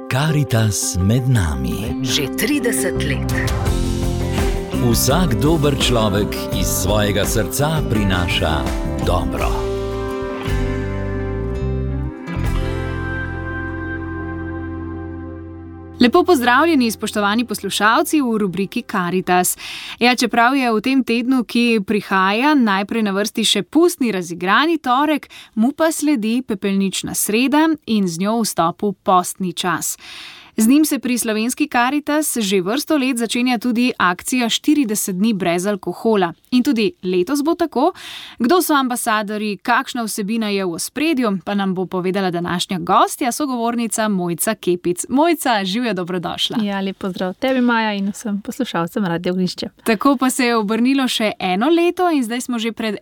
Karitas med nami. Že 30 let. Vsak dober človek iz svojega srca prinaša dobro. Lepo pozdravljeni, spoštovani poslušalci v rubriki Karitas. Ja, čeprav je v tem tednu, ki prihaja, najprej na vrsti še pustni razigrani torek, mu pa sledi pepelnična sreda in z njo vstopu postni čas. Z njim se pri slovenski Karitas že vrsto let začenja tudi akcija 40 dni brez alkohola. In tudi letos bo tako. Kdo so ambasadorji, kakšna vsebina je v ospredju, pa nam bo povedala današnja gostja, sogovornica Mojca Kepic. Mojca, živjo, dobrodošla. Ja, lep pozdrav tebi, Maja, in vsem poslušalcem Radio Ognjišče. Tako pa se je obrnilo še eno leto in zdaj smo že pred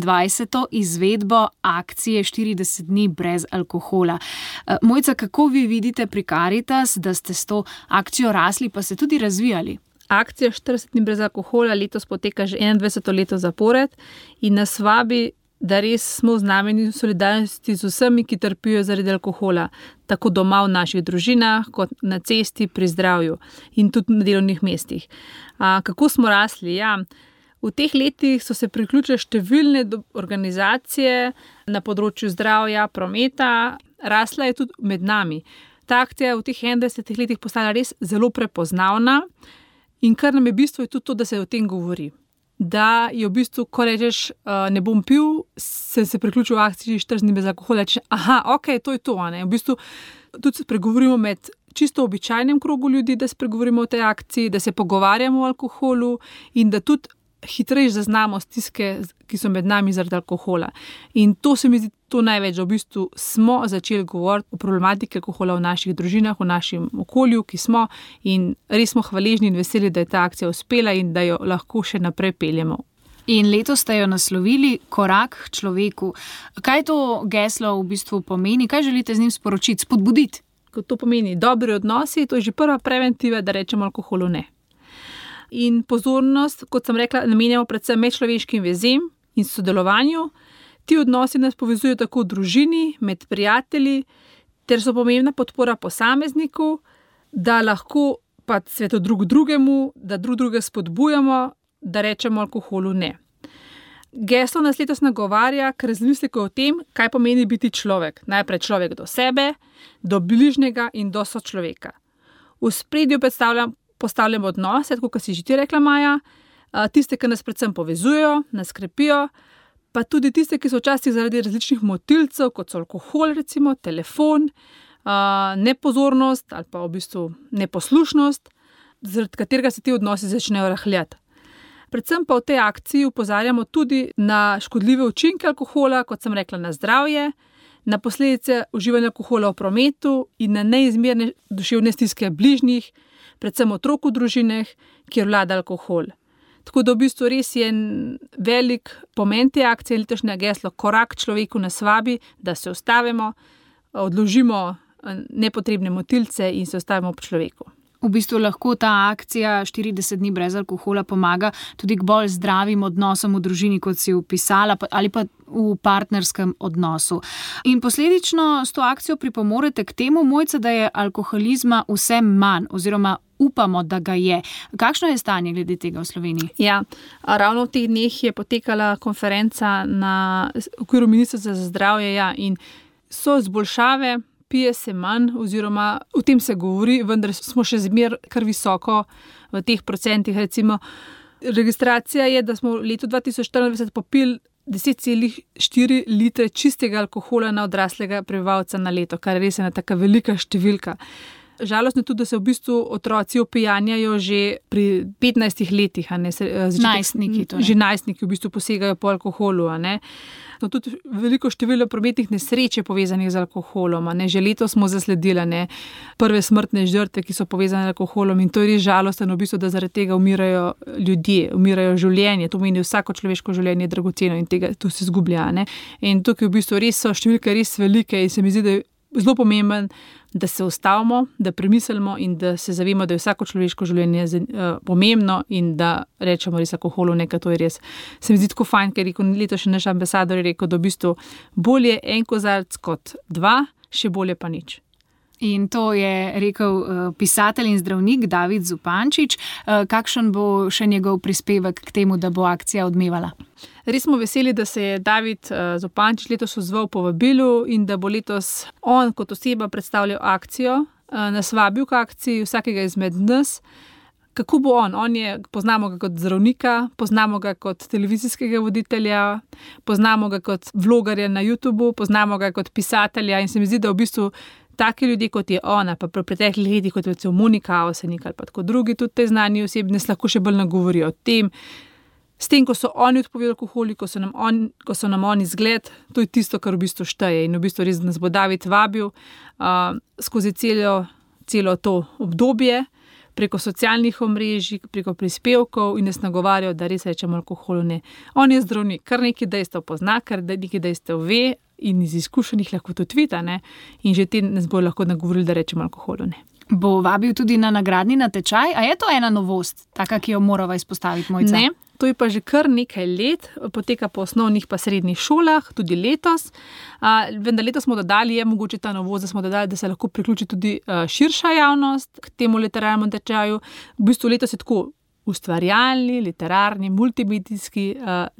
21. izvedbo akcije 40 dni brez alkohola. Mojca, kako vi vidite pri Karitas, da ste s to akcijo rasli pa se tudi razvijali? Akcija 40 dni brez alkohola letos poteka že 21. leto zapored in nas vabi, da res smo v znamenju solidarnosti z vsemi, ki trpijo zaradi alkohola, tako doma v naših družinah, kot na cesti, pri zdravju in tudi na delovnih mestih. Kako smo rasli? Ja, v teh letih so se priključile številne organizacije na področju zdravja, prometa, rasla je tudi med nami. Ta akcija v teh 21 letih postala res zelo prepoznavna in kar nam je bistvo je tudi to, da se o tem govori. Da je v bistvu, ko rečeš, ne bom pil, se priključil v akciji 40 dni brez alkohola, rečeš, to je to. Ne? V bistvu tudi spregovorimo med čisto običajnem krogu ljudi, da spregovorimo o tej akciji, da se pogovarjamo o alkoholu in da tudi hitreje zaznamo stiske, ki so med nami zaradi alkohola. In to se mi zdi to največ, da v bistvu smo začeli govoriti o problematiki alkohola v naših družinah, v našem okolju, ki smo, in res smo hvaležni in veseli, da je ta akcija uspela in da jo lahko še naprej peljemo. In letos ste jo naslovili Korak k človeku. Kaj to geslo v bistvu pomeni? Kaj želite z njim sporočiti, spodbuditi? Ko to pomeni dobri odnosi, to je že prva preventiva, da rečemo alkoholu ne. In pozornost, kot sem rekla, namenjamo predvsem medčloveškim vezem in sodelovanju. Ti odnosi nas povezujejo tako v družini, med prijatelji, ter so pomembna podpora posamezniku, da lahko pa sveto drug drugemu, da druge spodbujamo, da rečemo alkoholu ne. Geslo nas letos nagovarja k razmisleku o tem, kaj pomeni biti človek. Najprej človek do sebe, do bližnjega in do sočloveka. V spredju postavljamo odnose, tako kot si že ti rekla, Maja, tiste, ki nas predvsem povezujejo, nas krepijo, pa tudi tiste, ki so včasih zaradi različnih motilcev, kot so alkohol, recimo, telefon, nepozornost ali pa v bistvu neposlušnost, zaradi katerega se ti odnosi začnejo rahljati. Predvsem pa v tej akciji opozarjamo tudi na škodljive učinke alkohola, kot sem rekla, na zdravje, na posledice uživanja alkohola v prometu in na neizmerne duševne stiske bližnjih, predvsem otrok v družinah, kjer vlada alkohol. Tako da v bistvu res je velik pomen te akcije, letošnje geslo Korak k človeku nas vabi, da se ustavimo, odložimo nepotrebne motilce in se ustavimo pri človeku. V bistvu lahko ta akcija 40 dni brez alkohola pomaga tudi k bolj zdravim odnosom v družini, kot si opisala, ali pa v partnerskem odnosu. In posledično s to akcijo pripomorete k temu, Mojca, da je alkoholizma vse manj oziroma upamo, da ga je. Kakšno je stanje glede tega v Sloveniji? Ja, ravno v teh dneh je potekala konferenca na okviru Ministrstva za zdravje, in so izboljšave, pije se manj oziroma o tem se govori, vendar smo še zmeraj kar visoko v teh procentih. Recimo, registracija je, da smo v letu 2024 popili 10,4 litre čistega alkohola na odraslega prebivalca na leto, kar je res ena taka velika številka. Žalostno je tudi, da se v bistvu otroci opijanjajo že pri 15 letih. Najstniki torej. Že najstniki v bistvu posegajo po alkoholu. No, tudi veliko število prometnih nesreč je povezanih z alkoholom. Že letos smo zasledili prve smrtne žrtve, ki so povezane z alkoholom, in to je res žalostno, v bistvu, da zaradi tega umirajo ljudje, umirajo življenje. To pomeni, vsako človeško življenje je dragoceno in tega to se izgublja. In tukaj v bistvu res so številke res velike in se mi zdi, da je zelo pomemben, da se ustavimo, da premislimo in da se zavemo, da je vsako človeško življenje pomembno in da rečemo res alkoholu nekaj, to je res. Se mi zdi tako fajn, ker je letošnji naš ambasador rekel, da v bistvu bolje en kozarec kot dva, še bolje pa nič. In to je rekel pisatelj in zdravnik David Zupančič. Kakšen bo še njegov prispevek k temu, da bo akcija odmevala? Res smo veseli, da se je David Zupančič letos odzval povabilu in da bo letos on kot oseba predstavljal akcijo, nas vabil k akciji, vsakega izmed nas. Kako bo on? Poznamo ga kot zdravnika, poznamo ga kot televizijskega voditelja, poznamo ga kot vlogarja na YouTubu, poznamo ga kot pisatelja in se mi zdi, da v bistvu taki ljudje, kot je ona, pa pri preteklih letih, kot je Monika Avsenik ali pa tako drugi, tudi te znani osebi nas lahko še bolj nagovorijo o tem. S tem, ko so oni odpovedali alkohol, ko so nam oni zgled, to je tisto, kar v bistvu šteje. In v bistvu res nas bo David vabil skozi celo to obdobje, preko socialnih omrežij, preko prispevkov in nas nagovarjal, da res rečemo alkoholu ne. On je zdravnik, kar nekaj dejstev pozna, kar nekaj dejstev ve in iz izkušenih lahko tudi vidi, ne. In že te nas bo lahko nagovorili, da rečemo alkoholu ne. Bo vabil tudi na nagradni natečaj? A je to ena novost, taka, ki jo morava izpostaviti, Mojca? Ne, to je pa že kar nekaj let, poteka po osnovnih pa srednjih šolah, tudi letos. Vendar letos smo dodali, je mogoče ta novost, da smo dodali, da se lahko priključi tudi širša javnost k temu literarnemu natečaju. V bistvu letos je tako ustvarjalni, literarni, multimedijski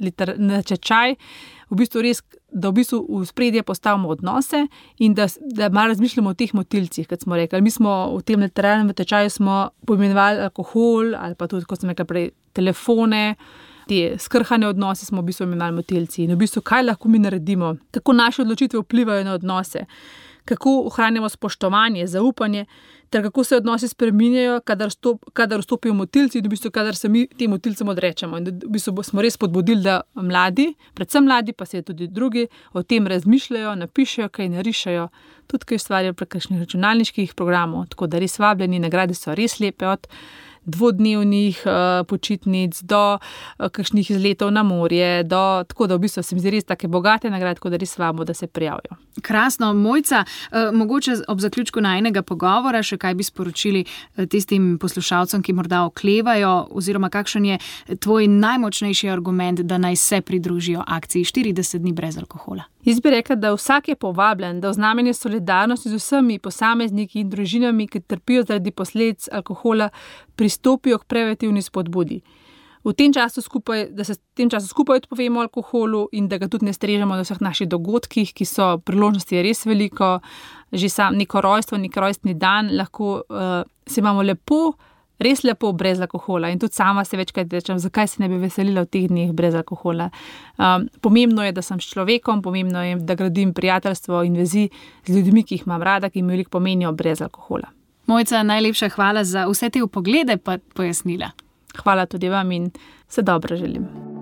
natečaj. V bistvu res, da v bistvu v spredje postavimo odnose in da malo razmišljamo o teh motilcih, kot smo rekli. Mi smo v tem literarnem natečaju smo poimenovali alkohol ali pa tudi, kot sem rekla prej, telefone, te skrhane odnose smo v bistvu imenovali motilci. In v bistvu, kaj lahko mi naredimo, kako naše odločitve vplivajo na odnose, kako ohranjamo spoštovanje, zaupanje, ter kako se odnosi spreminjajo, kadar vstopijo motilci in v bistvu, kadar se mi tem motilcem odrečemo. In v bistvu smo res spodbudili, da mladi, predvsem mladi, pa se tudi drugi, o tem razmišljajo, napišejo, kaj narišajo, tudi kaj ustvarjajo prek kakšnih računalniških programov. Tako da res vabljeni, nagrade so res lepe, od dvodnevnih počitnic do kakšnih izletov na morje, tako da v bistvu se mi zdi res take bogate nagrade, tako da res vabimo, da se prijavijo. Krasno, Mojca, mogoče ob zaključku najinega pogovora še kaj bi sporočili tistim poslušalcem, ki morda oklevajo, oziroma kakšen je tvoj najmočnejši argument, da naj se pridružijo akciji 40 dni brez alkohola? Jaz bi rekla, da vsak je povabljen, da v znamenje solidarnosti z vsemi posamezniki in družinami, ki trpijo zaradi posledic alkohola, pristopijo k preventivni spodbudi. Da se v tem času skupaj odpovemo alkoholu in da ga tudi ne strežemo na vseh naših dogodkih, ki so priložnosti je res veliko, že neko rojstvo, nek rojstni dan, lahko se imamo lepo, res lepo brez alkohola. In tudi sama se večkrat rečem, zakaj se ne bi veselila v teh dneh brez alkohola. Pomembno je, da sem s človekom, pomembno je, da gradim prijateljstvo in vezi z ljudmi, ki jih imam rada, ki mi veliko pomenijo brez alkohola. Mojca, najlepša hvala za vse te vpoglede pa pojasnila. Hvala tudi vam in vse dobro želim.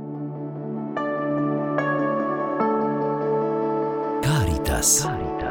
Karitas.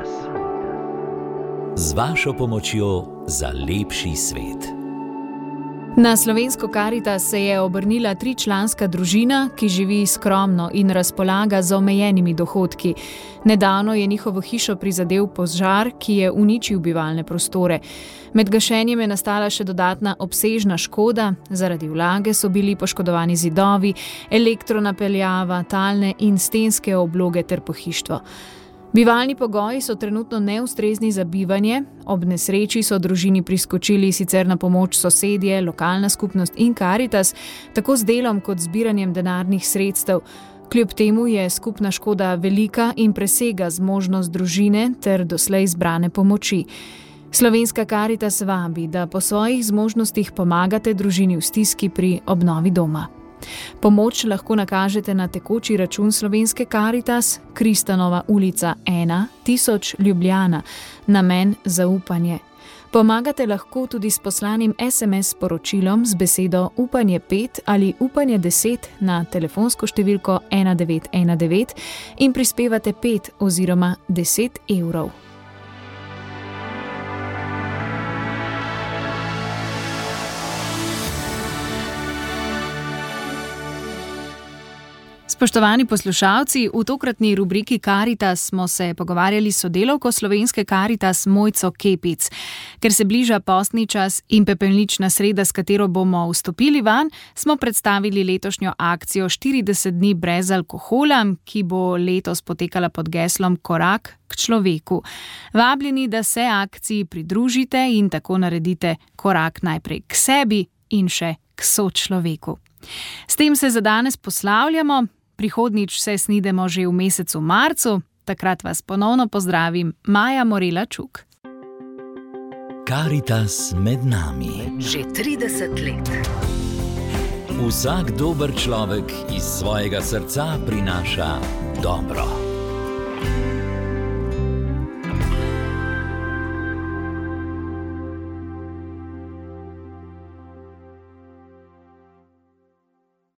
Z vašo pomočjo za lepši svet. Na slovensko Karitas se je obrnila 3-članska družina, ki živi skromno in razpolaga z omejenimi dohodki. Nedavno je njihovo hišo prizadel požar, ki je uničil bivalne prostore. Med gašenjem je nastala še dodatna obsežna škoda, zaradi vlage so bili poškodovani zidovi, elektronapeljava, talne in stenske obloge ter pohištvo. Bivalni pogoji so trenutno neustrezni za bivanje, ob nesreči so družini priskočili sicer na pomoč sosedje, lokalna skupnost in Karitas, tako z delom kot zbiranjem denarnih sredstev. Kljub temu je skupna škoda velika in presega zmožnost družine ter doslej zbrane pomoči. Slovenska Karitas vabi, da po svojih zmožnostih pomagate družini v stiski pri obnovi doma. Pomoč lahko nakažete na tekoči račun Slovenske Karitas, Kristanova ulica 1, 1000 Ljubljana, namen zaupanje. Pomagate lahko tudi s poslanim SMS sporočilom z besedo Upanje 5 ali Upanje 10 na telefonsko številko 1919 in prispevate 5 oziroma 10 evrov. Spoštovani poslušalci, v tokratni rubriki Karitas smo se pogovarjali s sodelavko slovenske Karitas Mojco Kepic. Ker se bliža postni čas in pepelnična sreda, s katero bomo vstopili vanj, smo predstavili letošnjo akcijo 40 dni brez alkohola, ki bo letos potekala pod geslom Korak k človeku. Vabljeni, da se akciji pridružite in tako naredite korak najprej k sebi in še k sočloveku. S tem se za danes poslavljamo. Prihodnjič se snidemo že v mesecu marcu. Takrat vas ponovno pozdravim, Maja Morela Čuk. Karitas med nami. Že 30 let. Vsak dober človek iz svojega srca prinaša dobro.